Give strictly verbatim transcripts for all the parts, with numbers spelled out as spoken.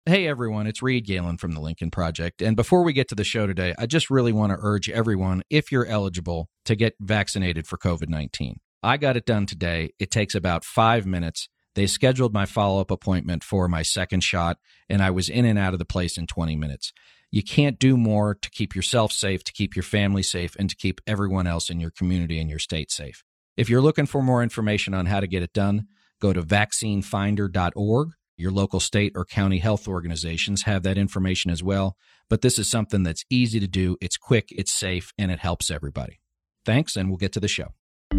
Hey everyone, it's Reed Galen from the Lincoln Project. And before we get to the show today, I just really want to urge everyone, if you're eligible, to get vaccinated for COVID nineteen. I got it done today. It takes about five minutes. They scheduled my follow-up appointment for my second shot, and I was in and out of the place in twenty minutes. You can't do more to keep yourself safe, to keep your family safe, and to keep everyone else in your community and your state safe. If you're looking for more information on how to get it done, go to vaccine finder dot org. Your local state or county health organizations have that information as well. But this is something that's easy to do. It's quick, it's safe, and it helps everybody. Thanks, and we'll get to the show.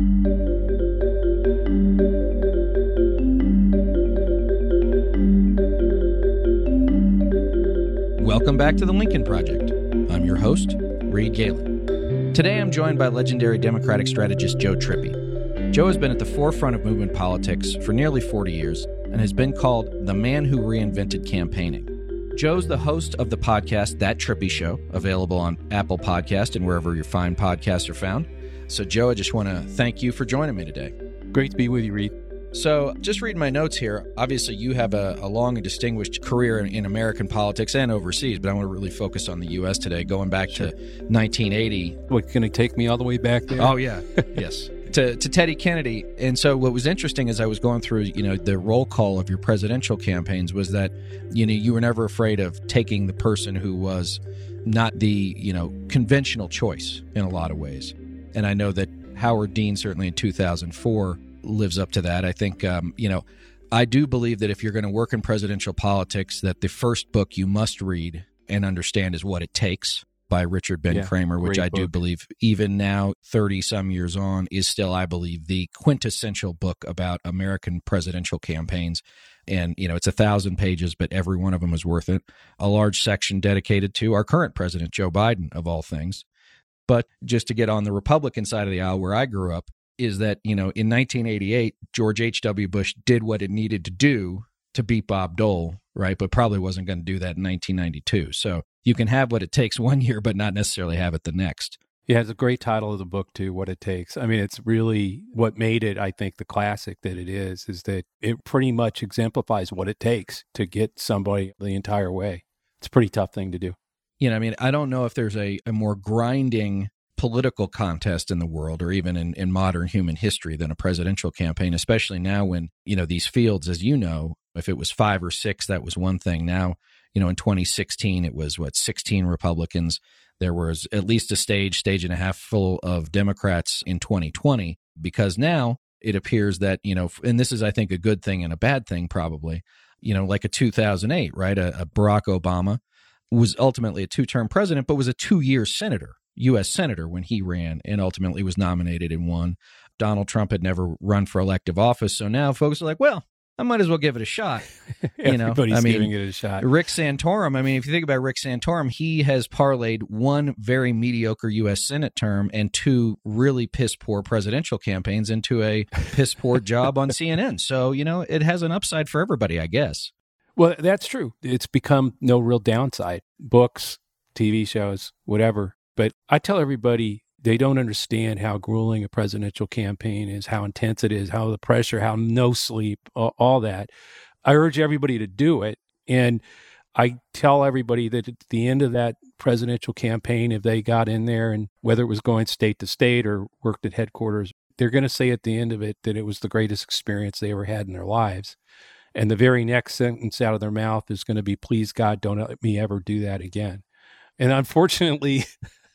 Welcome back to the Lincoln Project. I'm your host, Reed Galen. Today I'm joined by legendary Democratic strategist Joe Trippi. Joe has been at the forefront of movement politics for nearly forty years and has been called the man who reinvented campaigning. Joe's the host of the podcast That Trippi Show, available on Apple Podcast and wherever your fine podcasts are found. So, Joe, I just want to thank you for joining me today. Great to be with you, Reed. So, just reading my notes here, obviously you have a, a long and distinguished career in, in American politics and overseas, but I want to really focus on the U S today, going back sure. to nineteen eighty. What, going to take me all the way back there? Oh, yeah. Yes. To, to Teddy Kennedy. And so what was interesting as I was going through, you know, the roll call of your presidential campaigns was that, you know, you were never afraid of taking the person who was not the, you know, conventional choice in a lot of ways. And I know that Howard Dean, certainly in two thousand four, lives up to that. I think, um, you know, I do believe that if you're going to work in presidential politics, that the first book you must read and understand is What It Takes by Richard Ben yeah, Cramer, which I do book. believe even now, thirty some years on, is still, I believe, the quintessential book about American presidential campaigns. And, you know, it's a thousand pages, but every one of them is worth it. A large section dedicated to our current president, Joe Biden, of all things. But just to get on the Republican side of the aisle where I grew up, is that, you know, in nineteen eighty-eight, George H W. Bush did what it needed to do to beat Bob Dole, right? But probably wasn't going to do that in nineteen ninety-two. So you can have what it takes one year, but not necessarily have it the next. Yeah, it's a great title of the book, too, What It Takes. I mean, it's really what made it, I think, the classic that it is, is that it pretty much exemplifies what it takes to get somebody the entire way. It's a pretty tough thing to do. You know, I mean, I don't know if there's a, a more grinding political contest in the world or even in, in modern human history than a presidential campaign, especially now when, you know, these fields, as you know, if it was five or six, that was one thing. Now, you know, in twenty sixteen, it was, what, sixteen Republicans. There was at least a stage, stage and a half full of Democrats in twenty twenty, because now it appears that, you know, and this is, I think, a good thing and a bad thing probably, you know, like a two thousand eight, right? A, a Barack Obama was ultimately a two-term president, but was a two-year senator, U S senator when he ran and ultimately was nominated and won. Donald Trump had never run for elective office. So now folks are like, well, I might as well give it a shot. You know, Everybody's I mean, giving it a shot. Rick Santorum, I mean, if you think about Rick Santorum, he has parlayed one very mediocre U S Senate term and two really piss-poor presidential campaigns into a piss-poor job on C N N. So, you know, it has an upside for everybody, I guess. Well, that's true. It's become no real downside. Books, T V shows, whatever. But I tell everybody they don't understand how grueling a presidential campaign is, how intense it is, how the pressure, how no sleep, all, all that. I urge everybody to do it. And I tell everybody that at the end of that presidential campaign, if they got in there and whether it was going state to state or worked at headquarters, they're going to say at the end of it that it was the greatest experience they ever had in their lives. And the very next sentence out of their mouth is going to be, please, God, don't let me ever do that again. And unfortunately,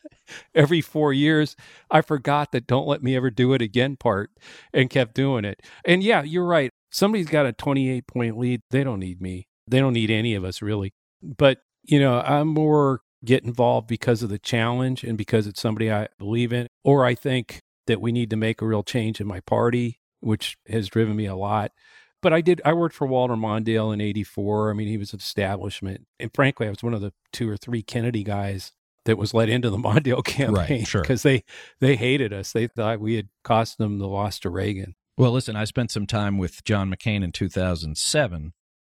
every four years, I forgot that don't let me ever do it again part and kept doing it. And yeah, you're right. Somebody's got a twenty-eight point lead. They don't need me. They don't need any of us, really. But, you know, I'm more get involved because of the challenge and because it's somebody I believe in, or I think that we need to make a real change in my party, which has driven me a lot. But I did, I worked for Walter Mondale in eighty-four. I mean, he was an establishment. And frankly, I was one of the two or three Kennedy guys that was let into the Mondale campaign because right, sure. they, they hated us. They thought we had cost them the loss to Reagan. Well, listen, I spent some time with John McCain in two thousand seven,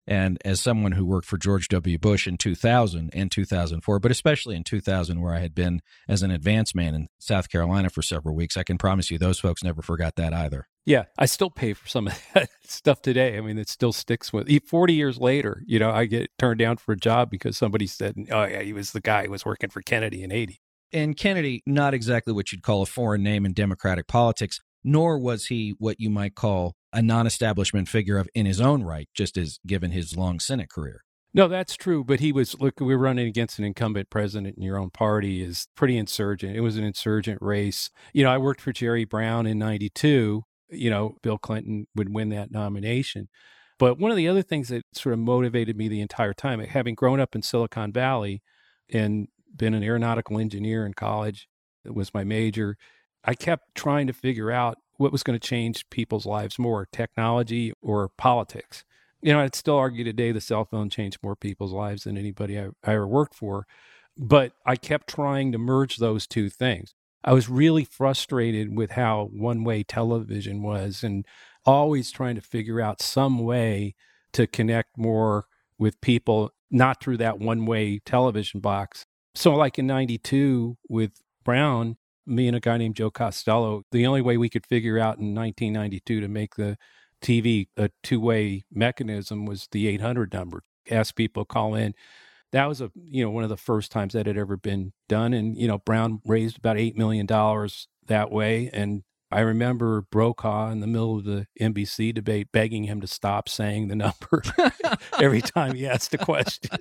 And as someone who worked for George W. Bush in two thousand and two thousand four, but especially in two thousand, where I had been as an advance man in South Carolina for several weeks, I can promise you those folks never forgot that either. Yeah, I still pay for some of that stuff today. I mean, it still sticks with me. forty years later, you know, I get turned down for a job because somebody said, oh, yeah, he was the guy who was working for Kennedy in eighty. And Kennedy, not exactly what you'd call a foreign name in Democratic politics, nor was he what you might call a non-establishment figure of in his own right, just as given his long Senate career. No, that's true. But he was, look, we were running against an incumbent president in your own party is pretty insurgent. It was an insurgent race. You know, I worked for Jerry Brown in ninety-two. You know, Bill Clinton would win that nomination. But one of the other things that sort of motivated me the entire time, having grown up in Silicon Valley and been an aeronautical engineer in college, it was my major, I kept trying to figure out what was going to change people's lives more, technology or politics. You know, I'd still argue today the cell phone changed more people's lives than anybody I, I ever worked for. But I kept trying to merge those two things. I was really frustrated with how one-way television was and always trying to figure out some way to connect more with people, not through that one-way television box. So like in ninety-two with Brown, me and a guy named Joe Costello, the only way we could figure out in nineteen ninety-two to make the T V a two-way mechanism was the eight hundred number. Ask people, call in. That was a you know one of the first times that had ever been done. And, you know, Brown raised about eight million dollars that way. And I remember Brokaw in the middle of the N B C debate begging him to stop saying the number every time he asked a question.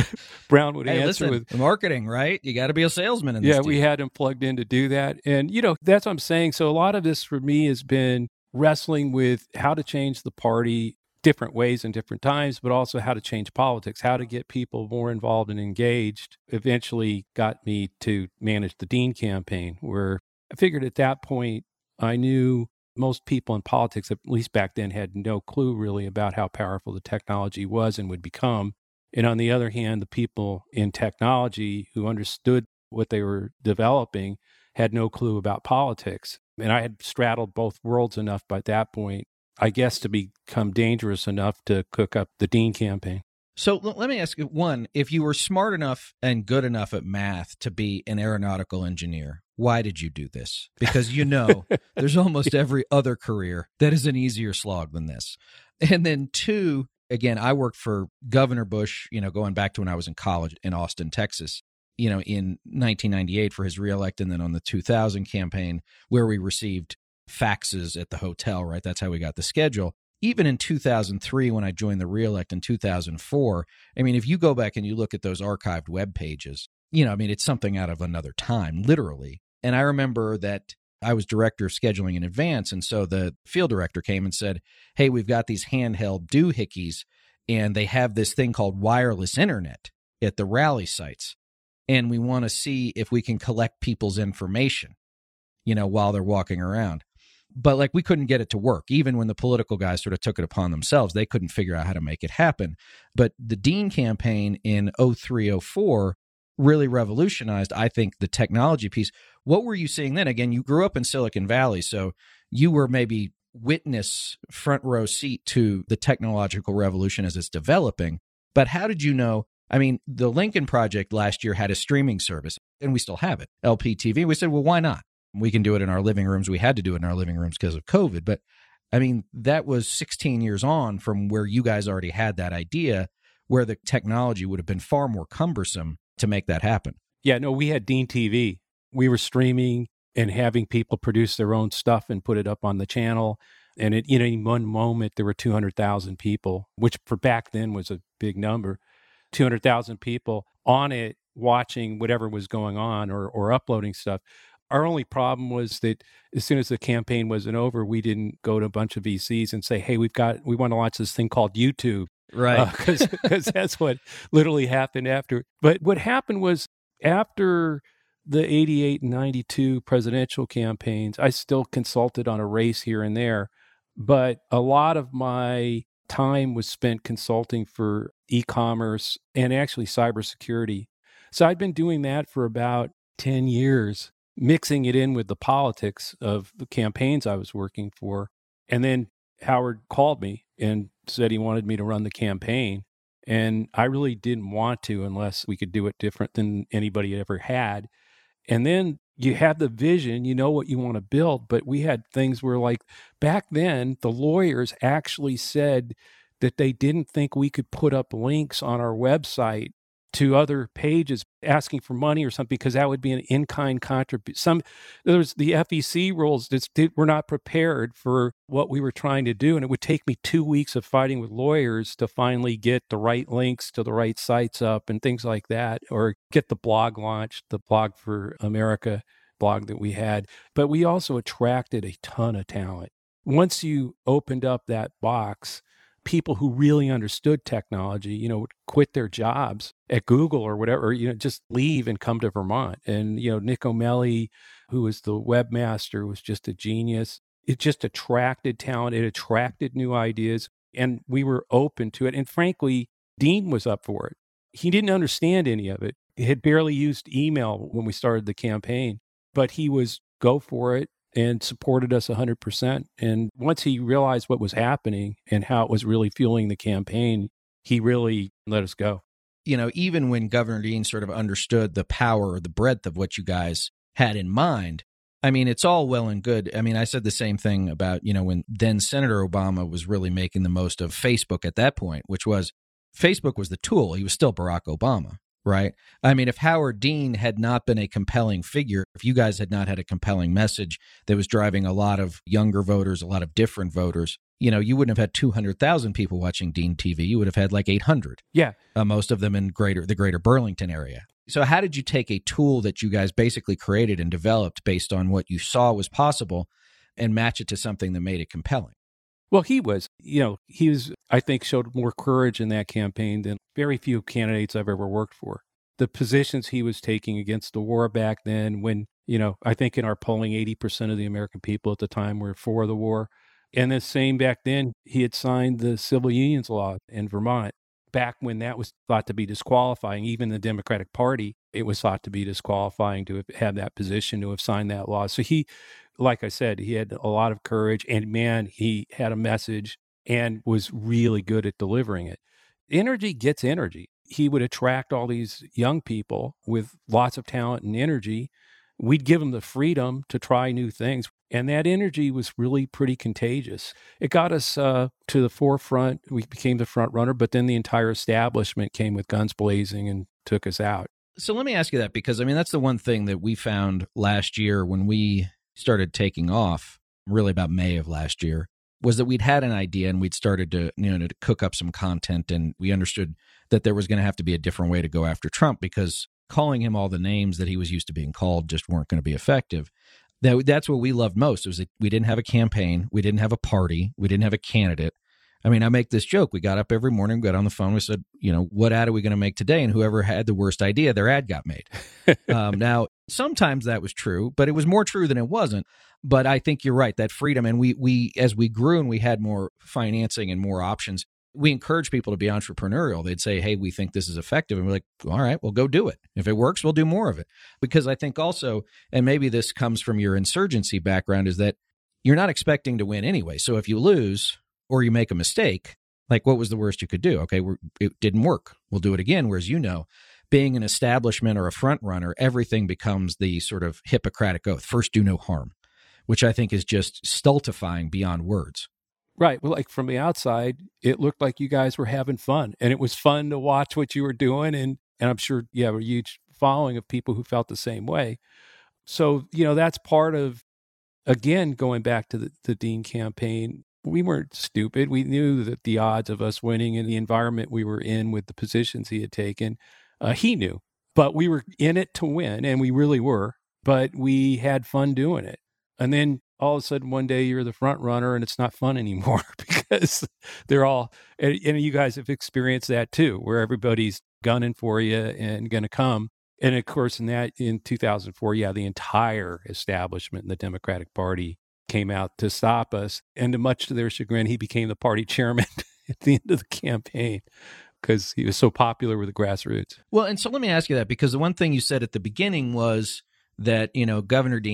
Brown would hey, answer listen, with marketing, right? You got to be a salesman in this Yeah, deal. we had him plugged in to do that. And, you know, that's what I'm saying. So a lot of this for me has been wrestling with how to change the party different ways and different times, but also how to change politics, how to get people more involved and engaged. Eventually got me to manage the Dean campaign, where I figured at that point, I knew most people in politics, at least back then, had no clue really about how powerful the technology was and would become. And on the other hand, the people in technology who understood what they were developing had no clue about politics. And I had straddled both worlds enough by that point, I guess, to become dangerous enough to cook up the Dean campaign. So l- let me ask you, one, if you were smart enough and good enough at math to be an aeronautical engineer, why did you do this? Because you know there's almost every other career that is an easier slog than this. And then two, again, I worked for Governor Bush, you know, going back to when I was in college in Austin, Texas, you know, in nineteen ninety-eight for his reelect, and then on the two thousand campaign where we received faxes at the hotel, right? That's how we got the schedule. Even in two thousand three, when I joined the reelect in two thousand four, I mean, if you go back and you look at those archived web pages, you know, I mean, it's something out of another time, literally. And I remember that I was director of scheduling in advance. And so the field director came and said, hey, we've got these handheld doohickeys, and they have this thing called wireless internet at the rally sites. And we want to see if we can collect people's information, you know, while they're walking around. But like we couldn't get it to work. Even when the political guys sort of took it upon themselves, they couldn't figure out how to make it happen. But the Dean campaign in oh three oh four really revolutionized, I think, the technology piece. What were you seeing then? Again, you grew up in Silicon Valley, so you were maybe witness front row seat to the technological revolution as it's developing. But how did you know? I mean, the Lincoln Project last year had a streaming service, and we still have it, L P T V. We said, well, why not? We can do it in our living rooms. We had to do it in our living rooms because of COVID. But I mean, that was sixteen years on from where you guys already had that idea, where the technology would have been far more cumbersome to make that happen. Yeah, no, we had Dean T V. We were streaming and having people produce their own stuff and put it up on the channel. And it, you know, in one moment, there were two hundred thousand people, which for back then was a big number, two hundred thousand people on it watching whatever was going on or, or uploading stuff. Our only problem was that as soon as the campaign wasn't over, we didn't go to a bunch of V Cs and say, hey, we've got, we want to launch this thing called YouTube. Right. Because uh, that's what literally happened after. But what happened was after the eighty-eight and ninety-two presidential campaigns, I still consulted on a race here and there. But a lot of my time was spent consulting for e-commerce and actually cybersecurity. So I'd been doing that for about ten years. Mixing it in with the politics of the campaigns I was working for. And then Howard called me and said he wanted me to run the campaign. And I really didn't want to unless we could do it different than anybody ever had. And then you have the vision, you know what you want to build, but we had things where, like, back then, the lawyers actually said that they didn't think we could put up links on our website to other pages asking for money or something, because that would be an in-kind contribution. Some there's the F E C rules that did, were not prepared for what we were trying to do, and it would take me two weeks of fighting with lawyers to finally get the right links to the right sites up and things like that, or get the blog launched, the Blog for America blog that we had. But we also attracted a ton of talent. Once you opened up that box, people who really understood technology, you know, would quit their jobs at Google or whatever, you know, just leave and come to Vermont. And, you know, Nick O'Malley, who was the webmaster, was just a genius. It just attracted talent. It attracted new ideas, and we were open to it. And frankly, Dean was up for it. He didn't understand any of it. He had barely used email when we started the campaign, but he was go for it and supported us one hundred percent. And once he realized what was happening and how it was really fueling the campaign, he really let us go. You know, even when Governor Dean sort of understood the power or the breadth of what you guys had in mind, I mean, it's all well and good. I mean, I said the same thing about, you know, when then Senator Obama was really making the most of Facebook at that point, which was Facebook was the tool. He was still Barack Obama. Right. I mean, if Howard Dean had not been a compelling figure, if you guys had not had a compelling message that was driving a lot of younger voters, a lot of different voters, you know, you wouldn't have had two hundred thousand people watching Dean T V. You would have had like eight hundred. Yeah. Uh, most of them in greater the greater Burlington area. So how did you take a tool that you guys basically created and developed based on what you saw was possible and match it to something that made it compelling? Well, he was, you know, he was, I think, showed more courage in that campaign than very few candidates I've ever worked for. The positions he was taking against the war back then, when, you know, I think in our polling, eighty percent of the American people at the time were for the war. And the same back then, he had signed the civil unions law in Vermont back when that was thought to be disqualifying. Even the Democratic Party, it was thought to be disqualifying to have had that position, to have signed that law. So he, like I said, he had a lot of courage, and man, he had a message and was really good at delivering it. Energy gets energy. He would attract all these young people with lots of talent and energy. We'd give them the freedom to try new things. And that energy was really pretty contagious. It got us uh, to the forefront. We became the front runner, but then the entire establishment came with guns blazing and took us out. So let me ask you that, because I mean, that's the one thing that we found last year when we started taking off, really about May of last year, was that we'd had an idea and we'd started to, you know, to cook up some content, and we understood that there was going to have to be a different way to go after Trump, because calling him all the names that he was used to being called just weren't going to be effective. That, that's what we loved most, was that we didn't have a campaign, we didn't have a party, we didn't have a candidate. I mean, I make this joke. We got up every morning, got on the phone, we said, you know, what ad are we going to make today? And whoever had the worst idea, their ad got made. um, now, sometimes that was true, but it was more true than it wasn't. But I think you're right, that freedom. And we, we as we grew and we had more financing and more options, we encourage people to be entrepreneurial. They'd say, hey, we think this is effective. And we're like, all right, well, go do it. If it works, we'll do more of it. Because I think also, and maybe this comes from your insurgency background, is that you're not expecting to win anyway. So if you lose or you make a mistake, like, what was the worst you could do? Okay, we're, it didn't work. We'll do it again. Whereas, you know, being an establishment or a front runner, everything becomes the sort of Hippocratic oath. First, do no harm, which I think is just stultifying beyond words. Right. Well, like, from the outside, it looked like you guys were having fun, and it was fun to watch what you were doing. And, and I'm sure you have a huge following of people who felt the same way. So, you know, that's part of, again, going back to the, the Dean campaign. We weren't stupid. We knew that the odds of us winning in the environment we were in with the positions he had taken, uh, he knew. But we were in it to win, and we really were. But we had fun doing it. And then all of a sudden, one day you're the front runner, and it's not fun anymore, because they're all, and, and you guys have experienced that too, where everybody's gunning for you and going to come. And of course, in that, in two thousand four, yeah, the entire establishment in the Democratic Party came out to stop us. And to much to their chagrin, he became the party chairman at the end of the campaign, because he was so popular with the grassroots. Well, and so let me ask you that, because the one thing you said at the beginning was that, you know, Governor Dean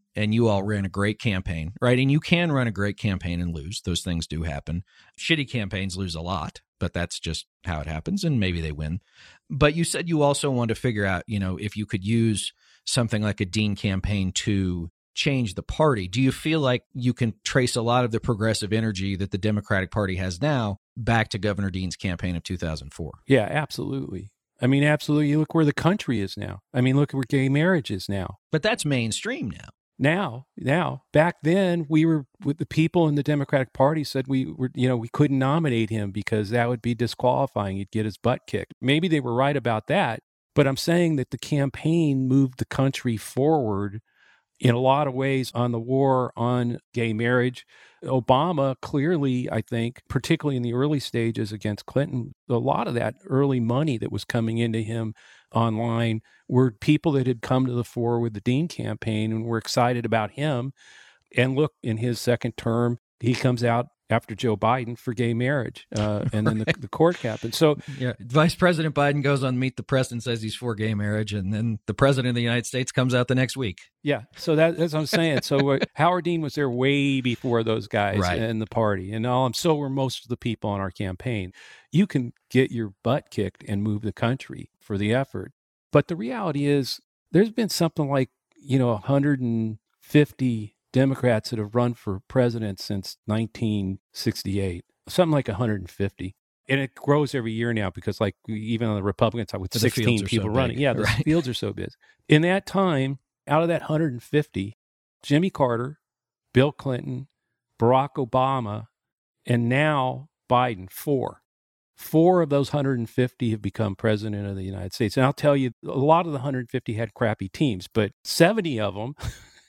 and you all ran a great campaign, right? And you can run a great campaign and lose. Those things do happen. Shitty campaigns lose a lot, but that's just how it happens, and maybe they win. But you said you also wanted to figure out, you know, if you could use something like a Dean campaign to change the party. Do you feel like you can trace a lot of the progressive energy that the Democratic Party has now back to Governor Dean's campaign of two thousand four? Yeah, absolutely. I mean, absolutely. Look where the country is now. I mean, look where gay marriage is now. But that's mainstream now. Now, now, back then, we were with the people in the Democratic Party said we were, you know, we couldn't nominate him because that would be disqualifying. He'd get his butt kicked. Maybe they were right about that. But I'm saying that the campaign moved the country forward in a lot of ways on the war on gay marriage. Obama clearly, I think, particularly in the early stages against Clinton, a lot of that early money that was coming into him online were people that had come to the fore with the Dean campaign and were excited about him. And look, in his second term, he comes out after Joe Biden for gay marriage, uh, and then right. the, the court cap. And so, yeah, Vice President Biden goes on Meet the Press and says he's for gay marriage, and then the president of the United States comes out the next week. Yeah, so that, that's what I'm saying. So uh, Howard Dean was there way before those guys right. in the party, and all, so were most of the people on our campaign. You can get your butt kicked and move the country for the effort. But the reality is there's been something like, you know, one hundred fifty Democrats that have run for president since nineteen sixty-eight, something like one hundred fifty. And it grows every year now because, like, even on the Republican side, with sixteen people so running. Yeah, the right. fields are so big. In that time, out of that one hundred fifty, Jimmy Carter, Bill Clinton, Barack Obama, and now Biden, four. Four of those one hundred fifty have become president of the United States. And I'll tell you, a lot of the one hundred fifty had crappy teams, but seventy of them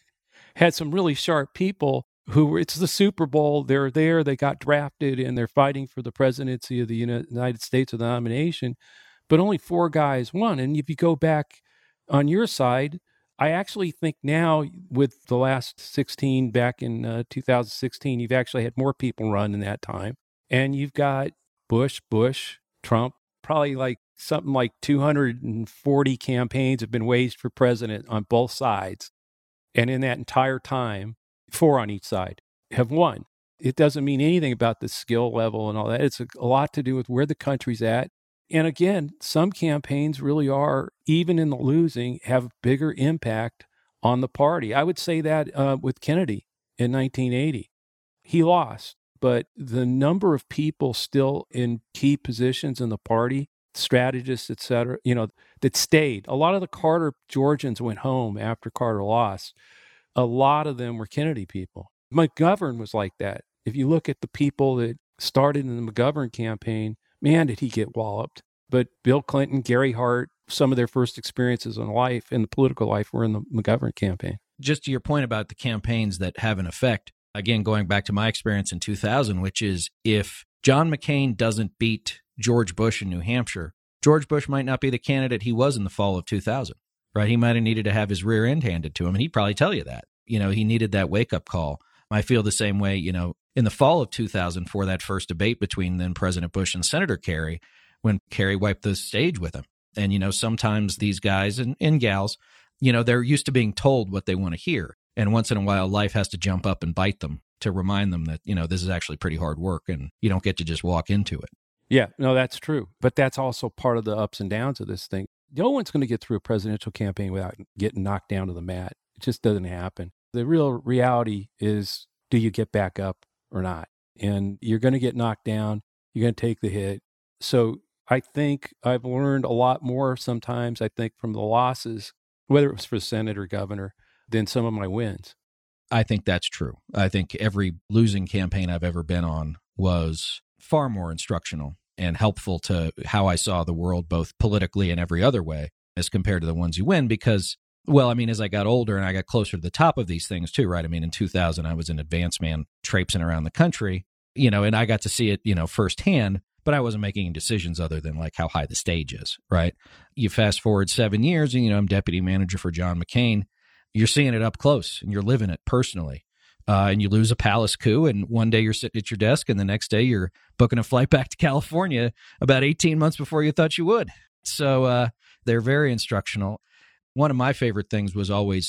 had some really sharp people who were, it's the Super Bowl, they're there, they got drafted, and they're fighting for the presidency of the United States with the nomination, but only four guys won. And if you go back on your side, I actually think now with the last sixteen, back in uh, two thousand sixteen, you've actually had more people run in that time. And you've got Bush, Bush, Trump, probably like something like two hundred forty campaigns have been waged for president on both sides. And in that entire time, four on each side have won. It doesn't mean anything about the skill level and all that. It's a, a lot to do with where the country's at. And again, some campaigns really are, even in the losing, have bigger impact on the party. I would say that uh, with Kennedy in nineteen eighty. He lost, but the number of people still in key positions in the party, strategists, et cetera, you know, that stayed. A lot of the Carter Georgians went home after Carter lost. A lot of them were Kennedy people. McGovern was like that. If you look at the people that started in the McGovern campaign, man, did he get walloped. But Bill Clinton, Gary Hart, some of their first experiences in life, in the political life, were in the McGovern campaign. Just to your point about the campaigns that have an effect, again, going back to my experience in two thousand, which is if John McCain doesn't beat George Bush in New Hampshire, George Bush might not be the candidate he was in the fall of two thousand, right? He might have needed to have his rear end handed to him, and he'd probably tell you that. You know, he needed that wake-up call. I feel the same way, you know, in the fall of two thousand for that first debate between then President Bush and Senator Kerry, when Kerry wiped the stage with him. And, you know, sometimes these guys and, and gals, you know, they're used to being told what they want to hear. And once in a while, life has to jump up and bite them to remind them that, you know, this is actually pretty hard work and you don't get to just walk into it. Yeah, no, that's true. But that's also part of the ups and downs of this thing. No one's going to get through a presidential campaign without getting knocked down to the mat. It just doesn't happen. The real reality is, do you get back up or not? And you're going to get knocked down. You're going to take the hit. So I think I've learned a lot more sometimes, I think, from the losses, whether it was for Senate or governor, than some of my wins. I think that's true. I think every losing campaign I've ever been on was far more instructional and helpful to how I saw the world, both politically and every other way, as compared to the ones you win. Because, well, I mean, as I got older and I got closer to the top of these things too, right? I mean, in two thousand, I was an advance man traipsing around the country, you know, and I got to see it, you know, firsthand, but I wasn't making any decisions other than like how high the stage is, right? You fast forward seven years and, you know, I'm deputy manager for John McCain. You're seeing it up close and you're living it personally. Uh, and you lose a palace coup, and one day you're sitting at your desk, and the next day you're booking a flight back to California about eighteen months before you thought you would. So uh, they're very instructional. One of my favorite things was always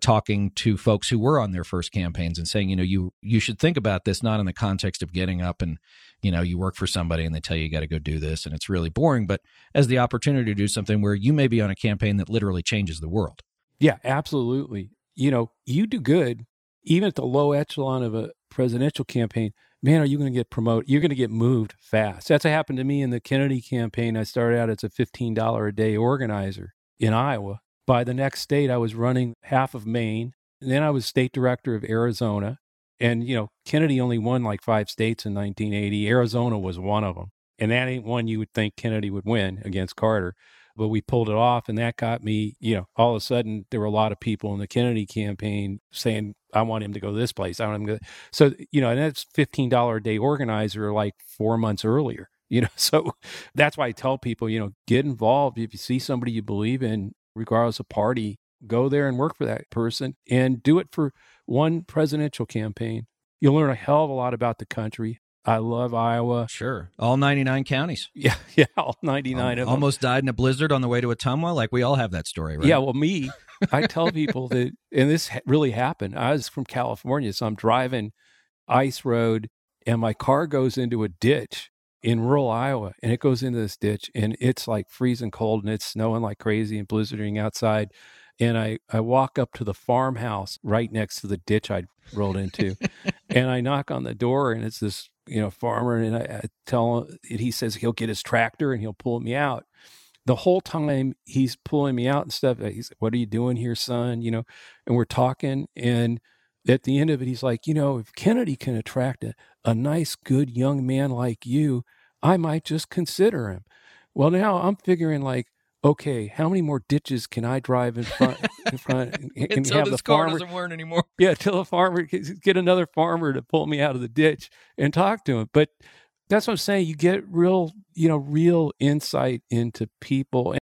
talking to folks who were on their first campaigns and saying, you know, you you should think about this not in the context of getting up and, you know, you work for somebody and they tell you you got to go do this and it's really boring, but as the opportunity to do something where you may be on a campaign that literally changes the world. Yeah, absolutely. You know, you do good, even at the low echelon of a presidential campaign, man, are you going to get promoted? You're going to get moved fast. That's what happened to me in the Kennedy campaign. I started out as a fifteen dollars a day organizer in Iowa. By the next state, I was running half of Maine. And then I was state director of Arizona. And, you know, Kennedy only won like five states in nineteen eighty. Arizona was one of them. And that ain't one you would think Kennedy would win against Carter. But we pulled it off, and that got me, you know, all of a sudden there were a lot of people in the Kennedy campaign saying, I want him to go this place. I want him to go. So, you know, and that's fifteen dollars a day organizer like four months earlier, you know. So that's why I tell people, you know, get involved. If you see somebody you believe in, regardless of party, go there and work for that person and do it for one presidential campaign. You'll learn a hell of a lot about the country. I love Iowa. Sure. All ninety-nine counties. Yeah, yeah, all ninety-nine um, of them. Almost died in a blizzard on the way to Ottumwa. Like, we all have that story, right? Yeah, well, me, I tell people that, and this really happened. I was from California, so I'm driving ice road, and my car goes into a ditch in rural Iowa, and it goes into this ditch, and it's like freezing cold, and it's snowing like crazy and blizzarding outside. And I, I walk up to the farmhouse right next to the ditch I'd rolled into, and I knock on the door, and it's this, you know, farmer, and I, I tell him, and he says he'll get his tractor and he'll pull me out. The whole time he's pulling me out and stuff, he's like, what are you doing here, son? You know, and we're talking, and at the end of it, he's like, you know, if Kennedy can attract a, a nice, good young man like you, I might just consider him. Well, now I'm figuring like, okay, how many more ditches can I drive in front? In front and, and Until have this the car farmer, doesn't work anymore. Yeah, until a farmer get another farmer to pull me out of the ditch and talk to him. But that's what I'm saying. You get real, you know, real insight into people. And,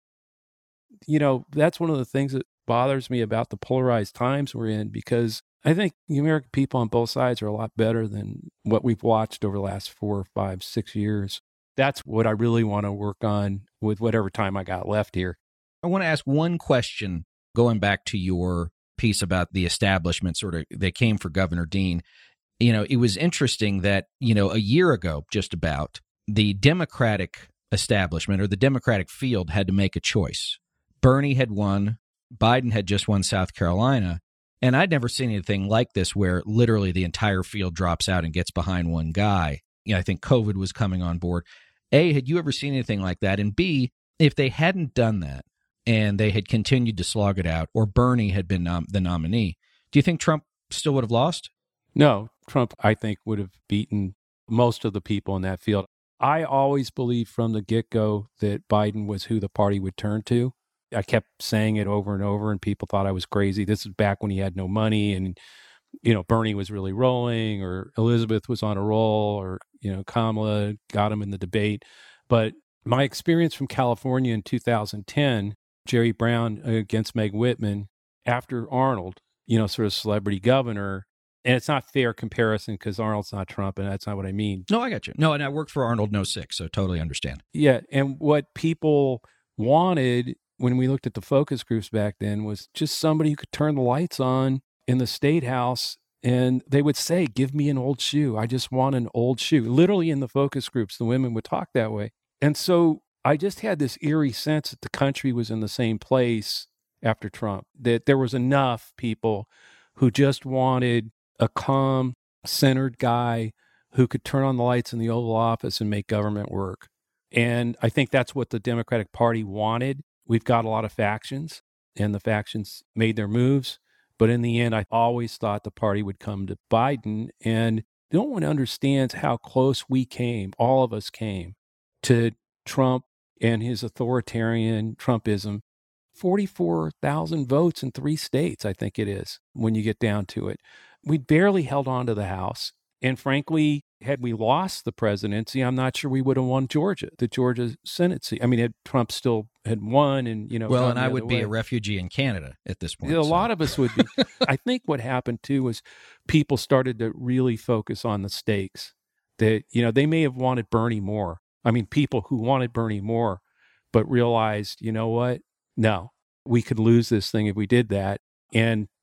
you know, that's one of the things that bothers me about the polarized times we're in, because I think the American people on both sides are a lot better than what we've watched over the last four, five, six years. That's what I really want to work on with whatever time I got left here. I want to ask one question, going back to your piece about the establishment, sort of, they came for Governor Dean. You know, it was interesting that, you know, a year ago, just about, the Democratic establishment or the Democratic field had to make a choice. Bernie had won. Biden had just won South Carolina. And I'd never seen anything like this where literally the entire field drops out and gets behind one guy. You know, I think COVID was coming on board. A, had you ever seen anything like that? And B, if they hadn't done that and they had continued to slog it out, or Bernie had been nom- the nominee, do you think Trump still would have lost? No, Trump, I think, would have beaten most of the people in that field. I always believed from the get-go that Biden was who the party would turn to. I kept saying it over and over, and people thought I was crazy. This is back when he had no money, and, you know, Bernie was really rolling, or Elizabeth was on a roll, or, you know, Kamala got him in the debate. But my experience from California in two thousand ten, Jerry Brown against Meg Whitman, after Arnold, you know, sort of celebrity governor, and it's not fair comparison because Arnold's not Trump, and that's not what I mean. No, I got you. No, and I worked for Arnold in oh six, so totally understand. Yeah, and what people wanted when we looked at the focus groups back then was just somebody who could turn the lights on in the State House, and they would say, give me an old shoe. I just want an old shoe. Literally in the focus groups, the women would talk that way. And so I just had this eerie sense that the country was in the same place after Trump, that there was enough people who just wanted a calm, centered guy who could turn on the lights in the Oval Office and make government work. And I think that's what the Democratic Party wanted. We've got a lot of factions, and the factions made their moves. But in the end, I always thought the party would come to Biden. And no one understands how close we came, all of us came, to Trump and his authoritarian Trumpism. forty-four thousand votes in three states, I think it is, when you get down to it. We barely held on to the House. And frankly, had we lost the presidency, I'm not sure we would have won Georgia, the Georgia Senate seat. I mean, had Trump still had won, and, you know, well, and I would be way. a refugee in Canada at this point. A so. lot of us would be. I think what happened too was people started to really focus on the stakes. That, you know, they may have wanted Bernie more. I mean, people who wanted Bernie more, but realized, you know what? No, we could lose this thing if we did that. And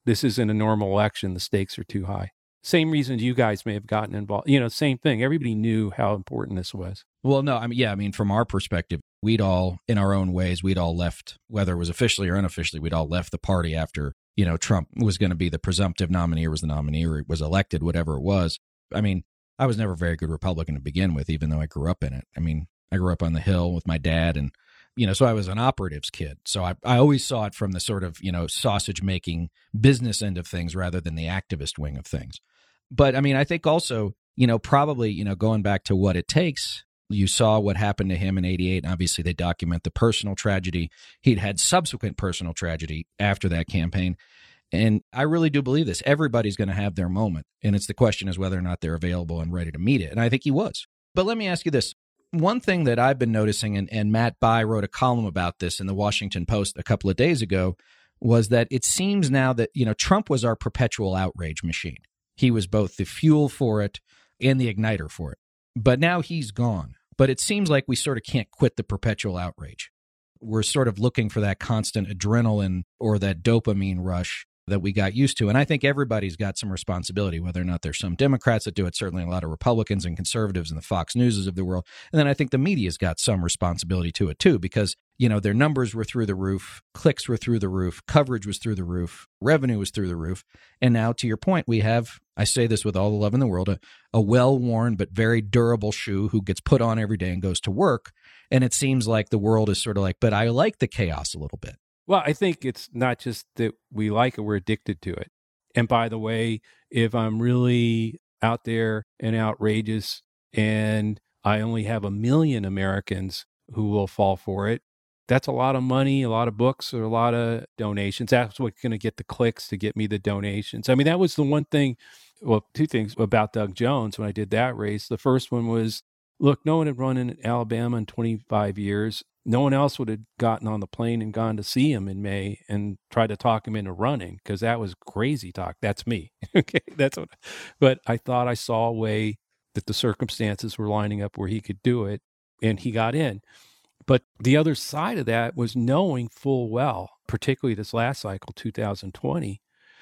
This isn't a normal election. The stakes are too high. Same reasons you guys may have gotten involved. You know, same thing. Everybody knew how important this was. Well, no, I mean, yeah, I mean, from our perspective, we'd all, in our own ways, we'd all left, whether it was officially or unofficially, we'd all left the party after, you know, Trump was going to be the presumptive nominee or was the nominee or was elected, whatever it was. I mean, I was never a very good Republican to begin with, even though I grew up in it. I mean, I grew up on the Hill with my dad and, you know, so I was an operatives kid. So I, I always saw it from the sort of, you know, sausage making business end of things rather than the activist wing of things. But I mean, I think also, you know, probably, you know, going back to what it takes, you saw what happened to him in eighty-eight. And obviously, they document the personal tragedy. He'd had subsequent personal tragedy after that campaign. And I really do believe this. Everybody's going to have their moment. And it's the question is whether or not they're available and ready to meet it. And I think he was. But let me ask you this. One thing that I've been noticing, and, and Matt Bai wrote a column about this in the Washington Post a couple of days ago, was that it seems now that, you know, Trump was our perpetual outrage machine. He was both the fuel for it and the igniter for it. But now he's gone. But it seems like we sort of can't quit the perpetual outrage. We're sort of looking for that constant adrenaline or that dopamine rush that we got used to. And I think everybody's got some responsibility, whether or not there's some Democrats that do it, certainly a lot of Republicans and conservatives and the Fox Newses of the world. And then I think the media's got some responsibility to it too, because, you know, their numbers were through the roof, clicks were through the roof, coverage was through the roof, revenue was through the roof. And now, to your point, we have, I say this with all the love in the world, a, a well-worn but very durable shoe who gets put on every day and goes to work. And it seems like the world is sort of like, but I like the chaos a little bit. Well, I think it's not just that we like it, we're addicted to it. And by the way, if I'm really out there and outrageous and I only have a million Americans who will fall for it, that's a lot of money, a lot of books, or a lot of donations. That's what's going to get the clicks to get me the donations. I mean, that was the one thing, well, two things about Doug Jones when I did that race. The first one was, look, no one had run in Alabama in twenty-five years. No one else would have gotten on the plane and gone to see him in May and tried to talk him into running, because that was crazy talk. That's me. Okay, that's what. But I thought I saw a way that the circumstances were lining up where he could do it, and he got in. But the other side of that was knowing full well, particularly this last cycle, two thousand twenty,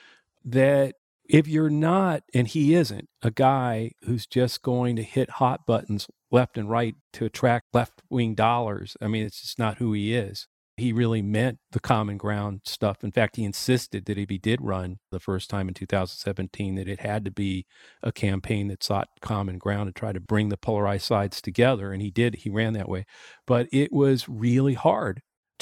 that if you're not, and he isn't, a guy who's just going to hit hot buttons left and right to attract left-wing dollars, I mean, it's just not who he is. He really meant the common ground stuff. In fact, he insisted that if he did run the first time in two thousand seventeen, that it had to be a campaign that sought common ground to try to bring the polarized sides together. And he did. He ran that way. But it was really hard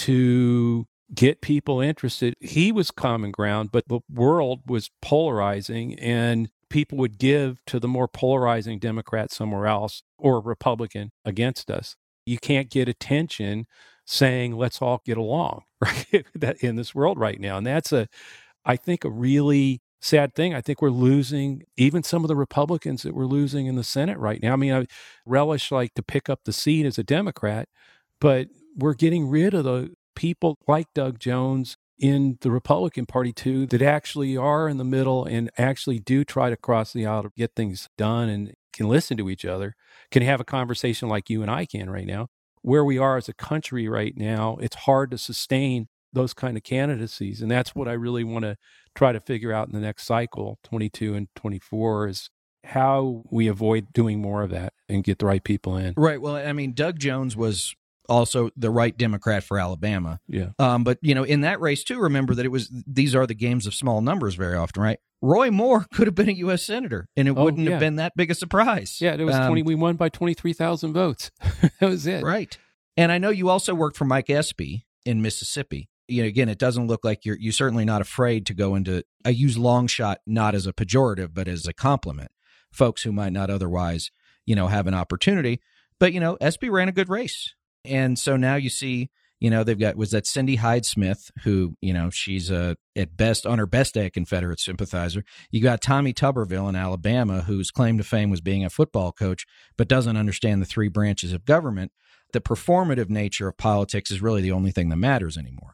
to get people interested. He was common ground, but the world was polarizing, and people would give to the more polarizing Democrat somewhere else or Republican against us. You can't get attention saying, let's all get along, right? That in this world right now. And that's a, I think, a really sad thing. I think we're losing even some of the Republicans that we're losing in the Senate right now. I mean, I relish like to pick up the seat as a Democrat, but we're getting rid of the people like Doug Jones in the Republican Party too, that actually are in the middle and actually do try to cross the aisle to get things done and can listen to each other, can have a conversation like you and I can right now. Where we are as a country right now, it's hard to sustain those kind of candidacies. And that's what I really want to try to figure out in the next cycle, twenty-two and twenty-four, is how we avoid doing more of that and get the right people in. Right. Well, I mean, Doug Jones was also the right Democrat for Alabama. Yeah. Um, but, you know, in that race, too, remember that it was these are the games of small numbers very often, right? Roy Moore could have been a U S senator, and it oh, wouldn't yeah. have been that big a surprise. Yeah, it was um, twenty. We won by twenty-three thousand votes. That was it. Right. And I know you also worked for Mike Espy in Mississippi. You know, again, it doesn't look like you're you're certainly not afraid to go into. I use long shot not as a pejorative, but as a compliment. Folks who might not otherwise, you know, have an opportunity. But, you know, Espy ran a good race. And so now you see, you know, they've got, was that Cindy Hyde-Smith, who, you know, she's a, at best, on her best day, a Confederate sympathizer. You got Tommy Tuberville in Alabama, whose claim to fame was being a football coach, but doesn't understand the three branches of government. The performative nature of politics is really the only thing that matters anymore.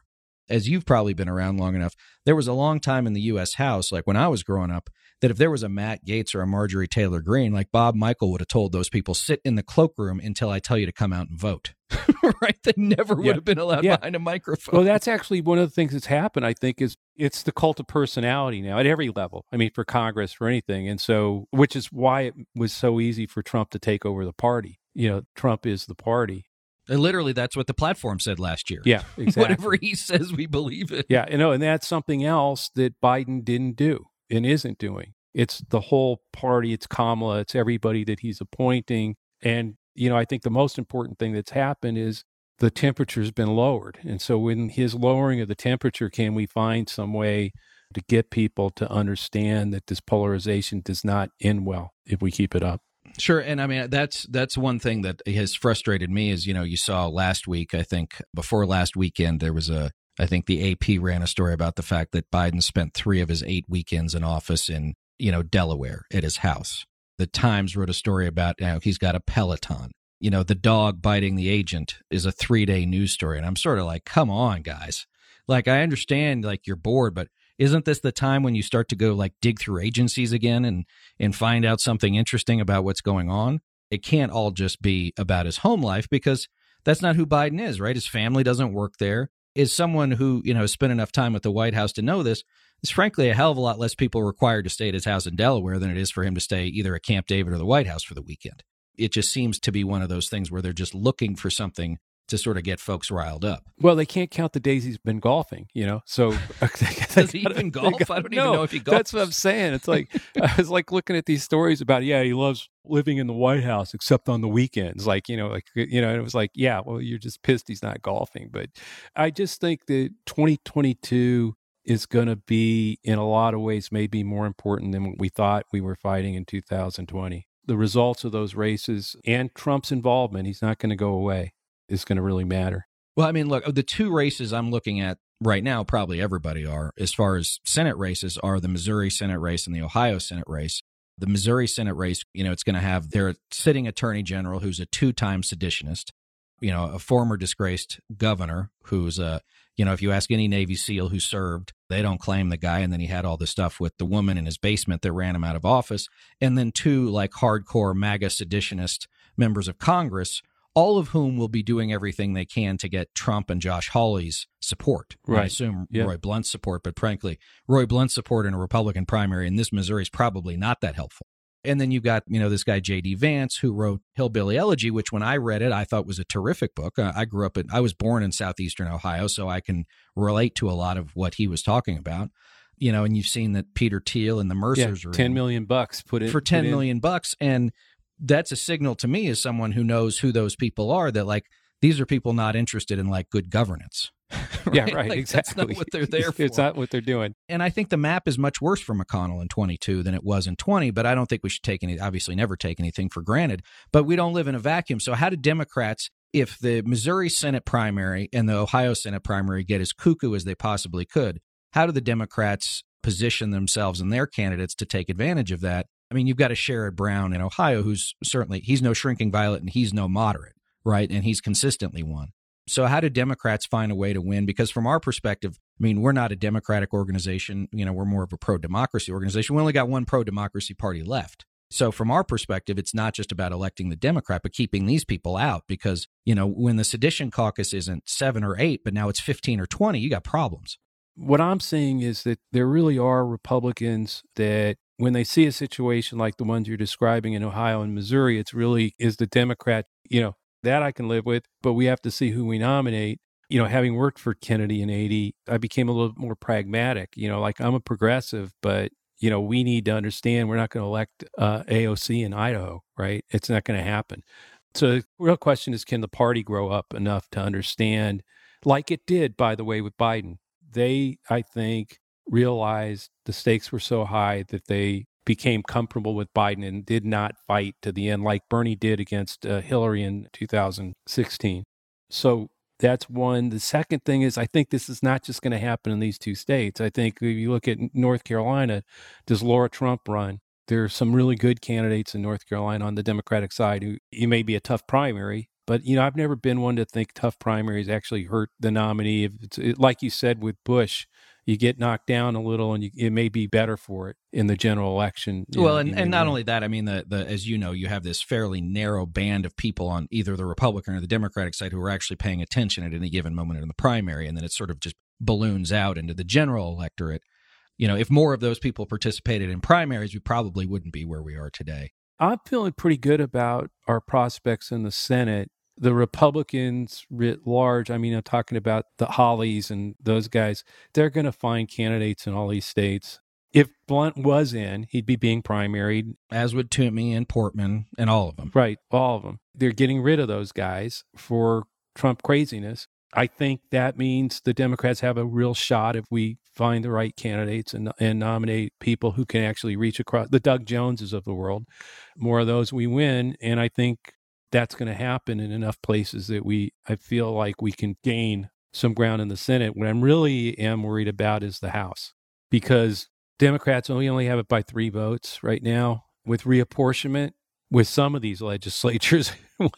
as you've probably been around long enough, there was a long time in the U S House, like when I was growing up, that if there was a Matt Gaetz or a Marjorie Taylor Greene, like Bob Michael would have told those people, sit in the cloakroom until I tell you to come out and vote. Right? They never would Yeah. have been allowed Yeah. behind a microphone. Well, that's actually one of the things that's happened, I think, is it's the cult of personality now at every level. I mean, for Congress, for anything. And so, which is why it was so easy for Trump to take over the party. You know, Trump is the party. And literally, that's what the platform said last year. Yeah, exactly. Whatever he says, we believe it. Yeah, you know, and that's something else that Biden didn't do and isn't doing. It's the whole party. It's Kamala. It's everybody that he's appointing. And, you know, I think the most important thing that's happened is the temperature's been lowered. And so when his lowering of the temperature, can we find some way to get people to understand that this polarization does not end well if we keep it up? Sure. And I mean, that's that's one thing that has frustrated me is, you know, you saw last week, I think before last weekend, there was a, I think the A P ran a story about the fact that Biden spent three of his eight weekends in office in, you know, Delaware at his house. The Times wrote a story about, you know, he's got a Peloton. You know, the dog biting the agent is a three-day news story. And I'm sort of like, come on, guys. Like, I understand, like, you're bored, but isn't this the time when you start to go, like, dig through agencies again and and find out something interesting about what's going on? It can't all just be about his home life, because that's not who Biden is, right? His family doesn't work there. Is someone who, you know, has spent enough time at the White House to know this. There's frankly a hell of a lot less people required to stay at his house in Delaware than it is for him to stay either at Camp David or the White House for the weekend. It just seems to be one of those things where they're just looking for something to sort of get folks riled up. Well, they can't count the days he's been golfing, you know. So does he even golf? Gotta, I don't no, even know if he golfs. That's what I'm saying. It's like I was like looking at these stories about, yeah, he loves living in the White House except on the weekends. Like, you know, like you know, and it was like, yeah, well, you're just pissed he's not golfing. But I just think that twenty twenty-two is going to be, in a lot of ways, maybe more important than what we thought we were fighting in two thousand twenty. The results of those races and Trump's involvement, he's not going to go away, is going to really matter. Well, I mean, look, the two races I'm looking at right now, probably everybody are, as far as Senate races, are the Missouri Senate race and the Ohio Senate race. The Missouri Senate race, you know, it's going to have their sitting attorney general, who's a two-time seditionist, you know, a former disgraced governor who's a, you know, if you ask any Navy SEAL who served, they don't claim the guy. And then he had all the stuff with the woman in his basement that ran him out of office. And then two, like, hardcore MAGA seditionist members of Congress, all of whom will be doing everything they can to get Trump and Josh Hawley's support. Right. I assume Yeah. Roy Blunt's support, but frankly, Roy Blunt's support in a Republican primary in this Missouri is probably not that helpful. And then you got, you know, this guy, J D Vance, who wrote Hillbilly Elegy, which when I read it, I thought was a terrific book. Uh, I grew up in, I was born in southeastern Ohio, so I can relate to a lot of what he was talking about. You know, and you've seen that Peter Thiel and the Mercers Yeah, are ten in million bucks put in for ten put in. million bucks. And that's a signal to me as someone who knows who those people are, that like, these are people not interested in like good governance. Right? Yeah, right, Like, exactly. That's not what they're there for. It's not what they're doing. And I think the map is much worse for McConnell in twenty-two than it was in twenty, but I don't think we should take any, obviously never take anything for granted, but we don't live in a vacuum. So how do Democrats, if the Missouri Senate primary and the Ohio Senate primary get as cuckoo as they possibly could, how do the Democrats position themselves and their candidates to take advantage of that? I mean, you've got a Sherrod Brown in Ohio, who's certainly, he's no shrinking violet and he's no moderate, right? And he's consistently won. So how do Democrats find a way to win? Because from our perspective, I mean, we're not a Democratic organization. You know, we're more of a pro-democracy organization. We only got one pro-democracy party left. So from our perspective, it's not just about electing the Democrat, but keeping these people out. Because, you know, when the sedition caucus isn't seven or eight, but now it's fifteen or twenty, you got problems. What I'm saying is that there really are Republicans that when they see a situation like the ones you're describing in Ohio and Missouri, it's really is the Democrat, you know, that I can live with, but we have to see who we nominate. You know, having worked for Kennedy in eighty, I became a little more pragmatic. You know, like I'm a progressive, but, you know, we need to understand we're not going to elect uh, A O C in Idaho, right? It's not going to happen. So the real question is, can the party grow up enough to understand, like it did, by the way, with Biden? They, I think, realized the stakes were so high that they became comfortable with Biden and did not fight to the end like Bernie did against uh, Hillary in two thousand sixteen. So that's one. The second thing is, I think this is not just going to happen in these two states. I think if you look at North Carolina, does Laura Trump run? There are some really good candidates in North Carolina on the Democratic side who it may be a tough primary, But, you know, I've never been one to think tough primaries actually hurt the nominee. If it's it, like you said with Bush, you get knocked down a little and you, it may be better for it in the general election. Well, know, and, and not only that, I mean, the, the as you know, you have this fairly narrow band of people on either the Republican or the Democratic side who are actually paying attention at any given moment in the primary, and then it sort of just balloons out into the general electorate. You know, if more of those people participated in primaries, we probably wouldn't be where we are today. I'm feeling pretty good about our prospects in the Senate. The Republicans writ large, I mean, I'm talking about the Hollies and those guys, they're going to find candidates in all these states. If Blunt was in, he'd be being primaried. As would Toomey and Portman and all of them. Right, all of them. They're getting rid of those guys for Trump craziness. I think that means the Democrats have a real shot if we find the right candidates and, and nominate people who can actually reach across the Doug Joneses of the world. More of those we win. And I think that's going to happen in enough places that we, I feel like we can gain some ground in the Senate. What I'm really am worried about is the House, because Democrats only only have it by three votes right now with reapportionment with some of these legislatures.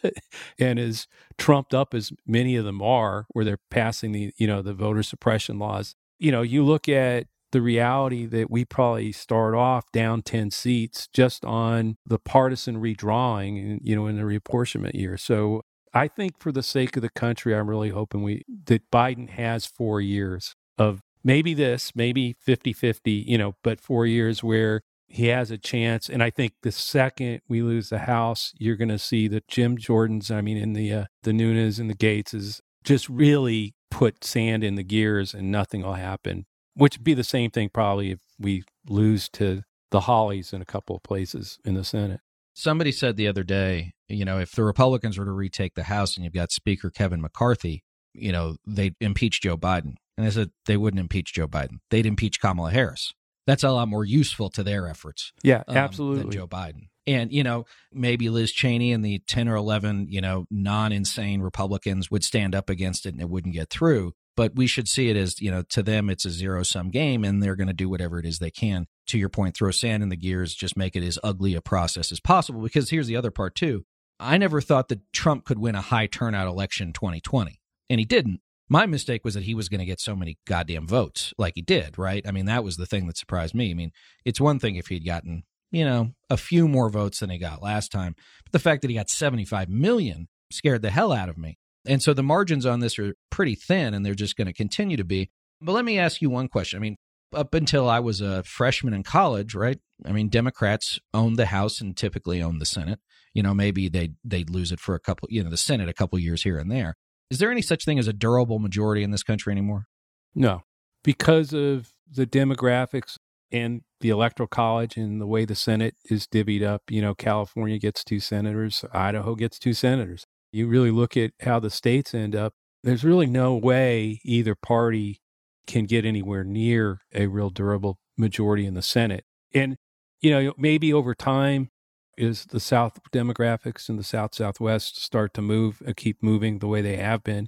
And as trumped up as many of them are, where they're passing the, you know, the voter suppression laws, you know, you look at the reality that we probably start off down ten seats just on the partisan redrawing, you know, in the reapportionment year. So I think for the sake of the country, I'm really hoping we that Biden has four years of maybe this, maybe fifty-fifty, you know, but four years where he has a chance. And I think the second we lose the House, you're going to see the Jim Jordans, I mean, in the uh, the Nunes and the Gateses just really put sand in the gears and nothing will happen, which would be the same thing probably if we lose to the Hollies in a couple of places in the Senate. Somebody said the other day, you know, if the Republicans were to retake the House and you've got Speaker Kevin McCarthy, you know, they'd impeach Joe Biden. And they said they wouldn't impeach Joe Biden. They'd impeach Kamala Harris. That's a lot more useful to their efforts. Yeah, um, absolutely. Than Joe Biden. And, you know, maybe Liz Cheney and the ten or eleven, you know, non-insane Republicans would stand up against it and it wouldn't get through. But we should see it as, you know, to them, it's a zero-sum game and they're going to do whatever it is they can. To your point, throw sand in the gears, just make it as ugly a process as possible. Because here's the other part, too. I never thought that Trump could win a high turnout election in twenty twenty, and he didn't. My mistake was that he was going to get so many goddamn votes like he did, right? I mean, that was the thing that surprised me. I mean, it's one thing if he'd gotten, you know, a few more votes than he got last time. But the fact that he got seventy-five million scared the hell out of me. And so the margins on this are pretty thin, and they're just going to continue to be. But let me ask you one question. I mean, up until I was a freshman in college, right? I mean, Democrats owned the House and typically owned the Senate. You know, maybe they'd, they'd lose it for a couple, you know, the Senate a couple years here and there. Is there any such thing as a durable majority in this country anymore? No, because of the demographics and the Electoral College and the way the Senate is divvied up. You know, California gets two senators, Idaho gets two senators. You really look at how the states end up, there's really no way either party can get anywhere near a real durable majority in the Senate. And, you know, maybe over time, is the South demographics in the South Southwest start to move, uh, keep moving the way they have been.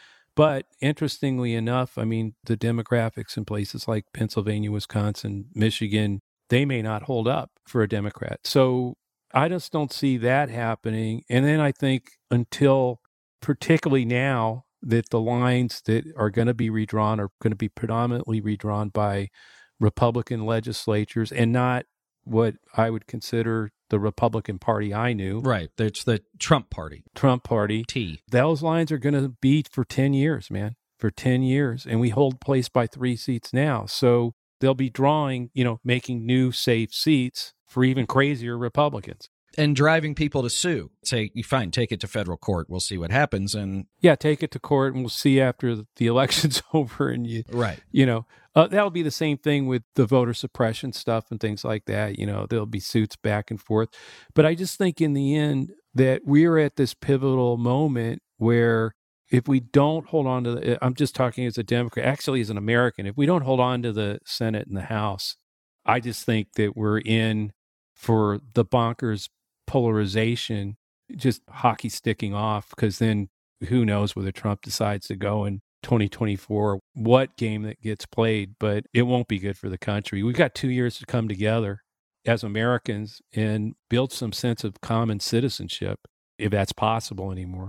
But interestingly enough, I mean, the demographics in places like Pennsylvania, Wisconsin, Michigan, they may not hold up for a Democrat. So I just don't see that happening. And then I think until, particularly now, that the lines that are going to be redrawn are going to be predominantly redrawn by Republican legislatures and not what I would consider the Republican Party I knew. Right. It's the Trump Party. Trump Party. T. Those lines are going to be for ten years, man, for ten years. And we hold place by three seats now. So they'll be drawing, you know, making new safe seats for even crazier Republicans. And driving people to sue. Say, fine, take it to federal court. We'll see what happens. And yeah, take it to court and we'll see after the election's over. And, you, right. you know, uh, that'll be the same thing with the voter suppression stuff and things like that. You know, there'll be suits back and forth. But I just think in the end that we're at this pivotal moment where if we don't hold on to the, I'm just talking as a Democrat, actually as an American, if we don't hold on to the Senate and the House, I just think that we're in for the bonkers polarization, just hockey sticking off, because then who knows whether Trump decides to go in twenty twenty-four, what game that gets played, but it won't be good for the country. We've got two years to come together as Americans and build some sense of common citizenship, if that's possible anymore.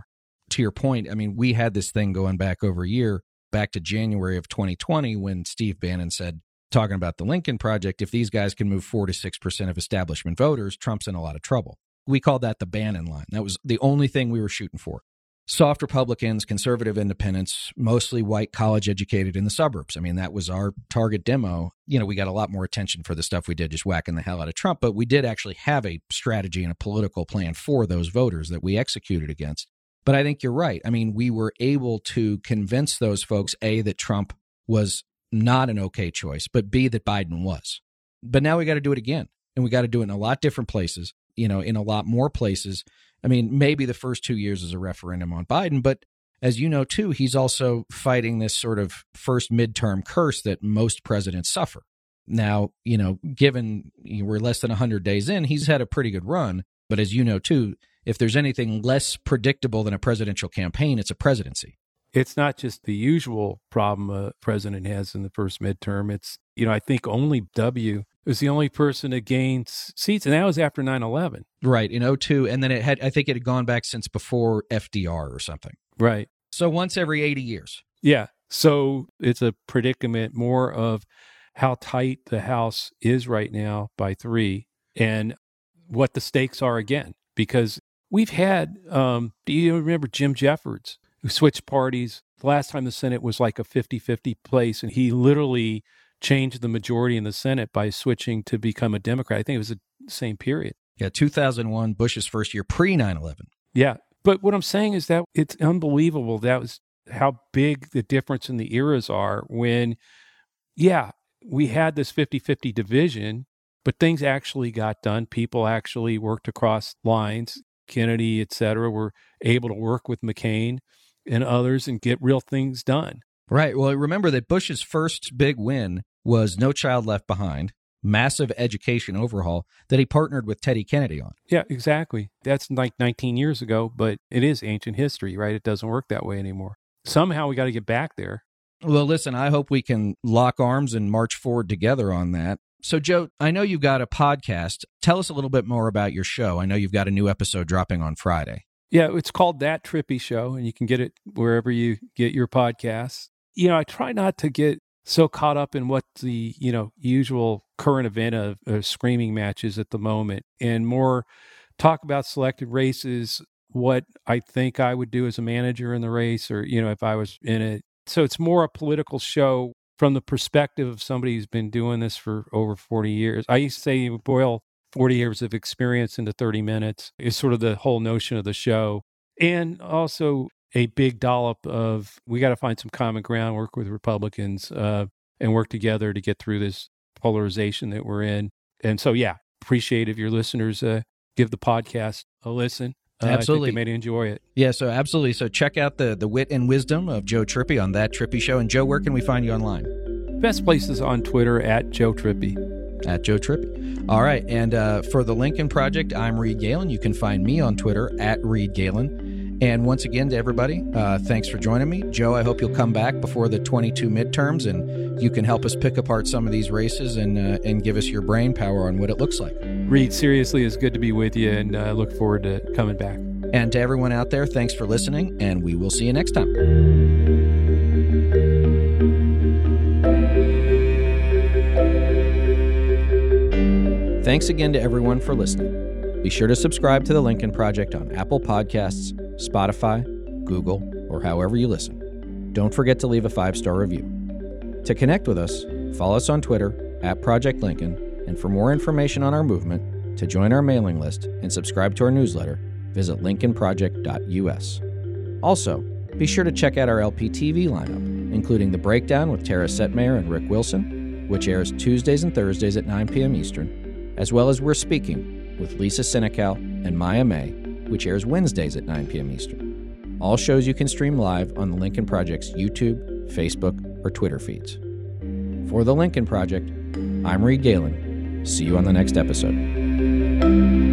to your point, I mean, we had this thing going back over a year, back to January of twenty twenty, when Steve Bannon said, talking about the Lincoln Project, if these guys can move four to six percent of establishment voters, Trump's in a lot of trouble. We called that the Bannon line. That was the only thing we were shooting for. Soft Republicans, conservative independents, mostly white, college educated in the suburbs. I mean, that was our target demo. You know, we got a lot more attention for the stuff we did just whacking the hell out of Trump, but we did actually have a strategy and a political plan for those voters that we executed against. But I think you're right. I mean, we were able to convince those folks, A, that Trump was not an okay choice, but B, that Biden was. But now we got to do it again. And we got to do it in a lot different places, you know, in a lot more places. I mean, maybe the first two years is a referendum on Biden, but as you know, too, he's also fighting this sort of first midterm curse that most presidents suffer. Now, you know, given we're less than one hundred days in, he's had a pretty good run. But as you know, too, if there's anything less predictable than a presidential campaign, it's a presidency. It's not just the usual problem a president has in the first midterm. It's, you know, I think only W was the only person that gained seats, and that was after nine eleven. Right, in oh two, and then it had, I think it had gone back since before F D R or something. Right. So once every eighty years. Yeah. So it's a predicament more of how tight the House is right now by three and what the stakes are again. Because we've had, um, do you remember Jim Jeffords, who switched parties? The last time the Senate was like a fifty-fifty place, and he literally changed the majority in the Senate by switching to become a Democrat. I think it was the same period. Yeah, two thousand one, Bush's first year, pre nine eleven. Yeah. But what I'm saying is that it's unbelievable. That was how big the difference in the eras are when, yeah, we had this fifty-fifty division, but things actually got done. People actually worked across lines. Kennedy, et cetera, were able to work with McCain and others and get real things done. Right. Well, remember that Bush's first big win was No Child Left Behind, massive education overhaul that he partnered with Teddy Kennedy on. Yeah, exactly. That's like nineteen years ago, but it is ancient history, right? It doesn't work that way anymore. Somehow we got to get back there. Well, listen, I hope we can lock arms and march forward together on that. So, Joe, I know you've got a podcast. Tell us a little bit more about your show. I know you've got a new episode dropping on Friday. Yeah, it's called That Trippy Show, and you can get it wherever you get your podcasts. You know, I try not to get so caught up in what the, you know, usual current event of, of screaming matches at the moment, and more talk about selected races, what I think I would do as a manager in the race, or, you know, if I was in it. So it's more a political show from the perspective of somebody who's been doing this for over forty years. I used to say you boil forty years of experience into thirty minutes is sort of the whole notion of the show. And also a big dollop of, we got to find some common ground, work with Republicans, uh, and work together to get through this polarization that we're in. And so, yeah, appreciate if your listeners uh, give the podcast a listen. Uh, Absolutely. I think they may enjoy it. Yeah, so absolutely. So check out the the wit and wisdom of Joe Trippi on That Trippy Show. And Joe, where can we find you online? Best place is on Twitter at Joe Trippi. At Joe Trippi. All right. And uh, for the Lincoln Project, I'm Reed Galen. You can find me on Twitter at Reed Galen. And once again, to everybody, uh, thanks for joining me. Joe, I hope you'll come back before the twenty-two midterms and you can help us pick apart some of these races and uh, and give us your brain power on what it looks like. Reed, seriously, it's good to be with you, and I uh, look forward to coming back. And to everyone out there, thanks for listening, and we will see you next time. Thanks again to everyone for listening. Be sure to subscribe to The Lincoln Project on Apple Podcasts, Spotify, Google, or however you listen. Don't forget to leave a five-star review. To connect with us, follow us on Twitter at Project Lincoln, and for more information on our movement, to join our mailing list and subscribe to our newsletter, visit lincoln project dot u s. Also, be sure to check out our L P T V lineup, including The Breakdown with Tara Setmayer and Rick Wilson, which airs Tuesdays and Thursdays at nine p.m. Eastern, as well as We're Speaking with Lisa Senecal and Maya May, which airs Wednesdays at nine p.m. Eastern. All shows you can stream live on the Lincoln Project's YouTube, Facebook, or Twitter feeds. For the Lincoln Project, I'm Reed Galen. See you on the next episode.